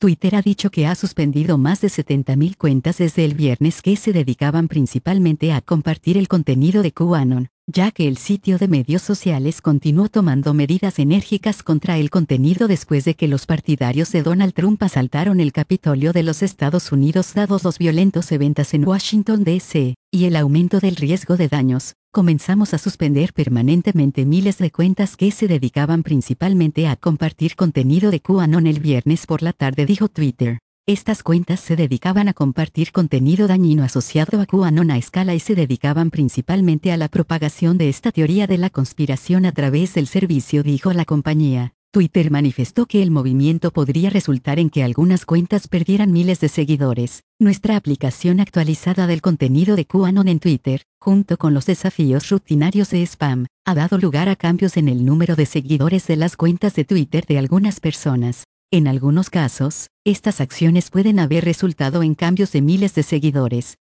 Twitter ha dicho que ha suspendido más de 70.000 cuentas desde el viernes que se dedicaban principalmente a compartir el contenido de QAnon, ya que el sitio de medios sociales continuó tomando medidas enérgicas contra el contenido después de que los partidarios de Donald Trump asaltaron el Capitolio de los Estados Unidos dados los violentos eventos en Washington, D.C., y el aumento del riesgo de daños. Comenzamos a suspender permanentemente miles de cuentas que se dedicaban principalmente a compartir contenido de QAnon el viernes por la tarde, dijo Twitter. Estas cuentas se dedicaban a compartir contenido dañino asociado a QAnon a escala y se dedicaban principalmente a la propagación de esta teoría de la conspiración a través del servicio, dijo la compañía. Twitter manifestó que el movimiento podría resultar en que algunas cuentas perdieran miles de seguidores. Nuestra aplicación actualizada del contenido de QAnon en Twitter, junto con los desafíos rutinarios de spam, ha dado lugar a cambios en el número de seguidores de las cuentas de Twitter de algunas personas. En algunos casos, estas acciones pueden haber resultado en cambios de miles de seguidores.